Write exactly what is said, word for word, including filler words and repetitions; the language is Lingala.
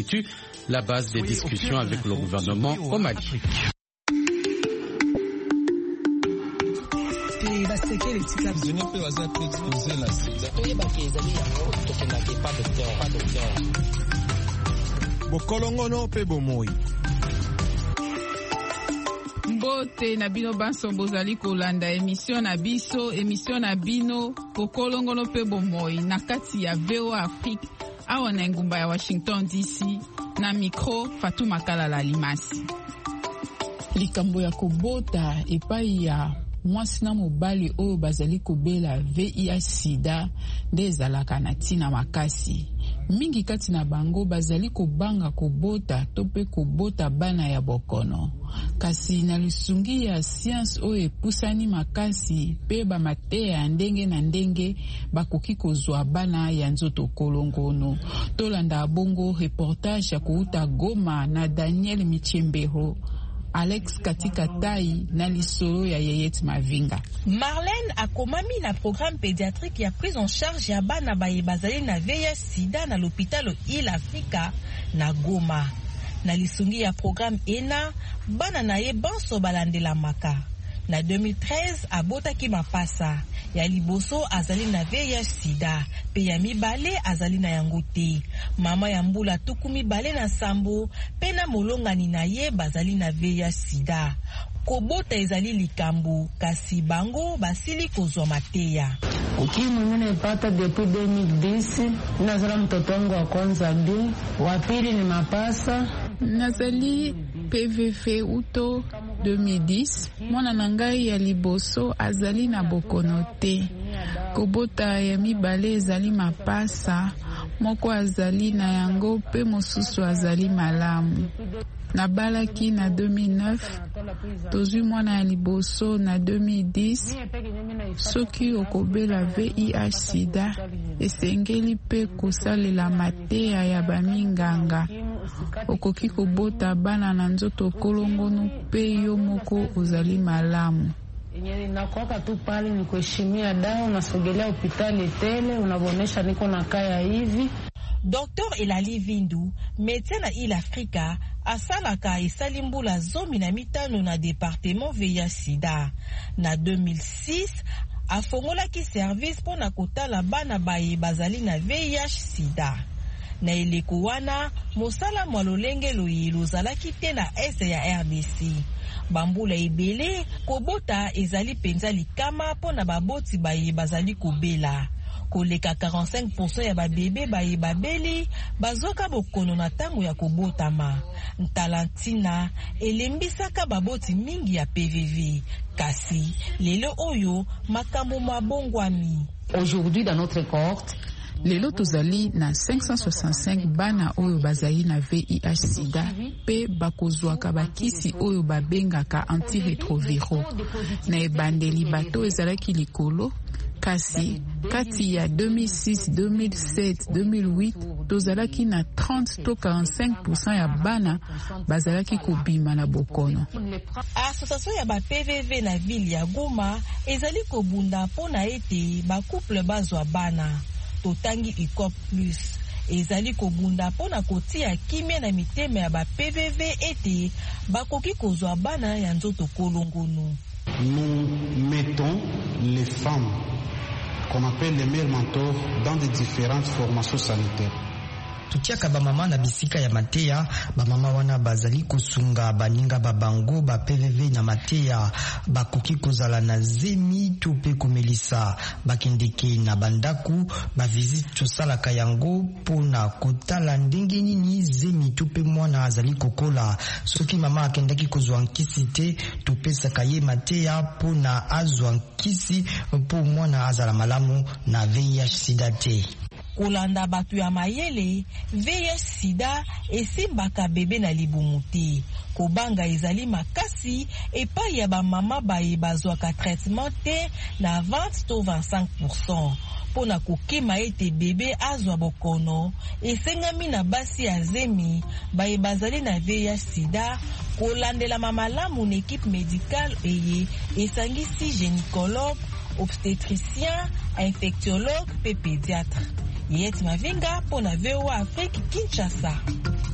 constitue la base des discussions avec le gouvernement au Mali. Mbote na bino banso bozali kolanda emission na biso emission na bino kokolongono pe bomoi na kati ya V O A Afrique awa na ngumba ya Washington D C na micro Fatuma Kalala Limasi. Likambo ya kobota epai ya mwasi na mobali oyo bazali kobela V I H sida nde ezalaka na ntina makasi. Mingi kati na bango bazali kobanga kobota to pe kobota bana ya bokono. Kasi na lisungi ya science oyo epusani makasi pe bamateya ya ndenge na ndenge bakoki kozwa bana ya nzoto kolongono. Tolanda bongo reportage ya kuuta Goma na Daniel Michembeho. Alex Katika Tai na lisolo ya Yeyet Mavinga. Marlène akomami na programme pédiatrique ya prise en charge ya bana baye bazali na V I H sida na l'hôpital Il Africa na Goma. Na lisungi ya programme E N A, bana na ye banso balandela maka. Na deux mille treize abotaki mapasa. Ya liboso azali na V I H sida, pe ya mibale azali na yango te. Mama ya mbula tuku mibale na sambo, pe na molongani na ye bazali na V I H sida. Kobota ezali likambo, kasi bango basili kozwa mateya. Ukimwi mimi naipata depuis deux mille dix, nazala mtoto wangu wa kwanza bi, wa pili ni mapasa. Nazali P V V uto deux mille dix, mwana na ngai ya liboso azali na bokono te. Kobota ya mibale ezali mapasa, moko azali na yango pe mosusu azali malamu. Nabalaki na deux mille neuf, tozwi mwana ya liboso na deux mille dix. Soki okobela V I H sida, esengeli pe kosalela mateya ya baminganga. Okoki kobota bana na nzoto kolongono pe yo moko ozali malamu. Nakuwaka tu pale ni kuheshimia dawa, unasogelea hospitali tele, unabonesha niko na kaya hivi. Docteur Elali Vindu, médecin na Il Africa, asalaka esali mbula zomi na mitano na département V I H sida. Na deux mille six, afongolaki service pona kotala bana baye bazali na V I H sida. Na eleko wana, mosala mwalolenge loyelo zalaki te na este ya R D C. Bambula ebele, kobota ezali penza likama pona baboti baye bazali kobela. Koleka quarante-cinq pour cent ya babebe baye babeli, bazoka bokono na tango ya kobotama. Ntalantina, elembisaka baboti mingi ya P V V. Kasi, lelo oyo, makambo mabongwami. Aujourd'hui dans notre cohorte, lelo tozali na cinq cent soixante-cinq bana oyo bazali na V I H sida pe bakozwaka bakisi oyo babengaka antiretroviraux. Na ebandeli bato ezalaki likolo, kasi kati ya deux mille six, deux mille sept, deux mille huit tozalaki na trente to quarante-cinq pour cent ya bana bazalaki kobima na bokono. Association ya ba P V V na ville ya Goma ezali kobunda pona ete ba couple bazwa bana. Totangi I C O P plus ezali kobunda pona kotia kimia na miteme ya ba P V V ete bakoki kozwa bana ya nzoto kolongono. Nous mettons les femmes qu'on appelle les mères mentors dans des différentes formations sanitaires. Tutiaka ba mama na bisika ya mateya, ba mama wana bazali kosunga baninga babango ba P V V na mateya, bakoki kozala na zemi to pe komelisa, bakendeke na bandaku, ba visite tosalaka yango pona kotala ndenge nini zemi to pe mwana azali kokola. Soki mama akendaki kozwa nkisi te, topesaka ye mateya pona azwa nkisi po mwana azala malamu na V I H sida te. Kolanda batu ya mayele, V I H sida esimbaka bebe na libumu te. Kobanga ezali makasi epai ya ba mama baye bazwaka traitement te na vingt to vingt-cinq pour cent. Pona kokema ete bebe azwa bokono, esengami na basi ya zemi baye bazali na V I H sida, kolandela mamalamu na équipe médicale eye esangisi gynécologue, obstétricien, infectiologue pe pédiatre. Yeyet Mavinga pour la V O A Afrique Kinshasa.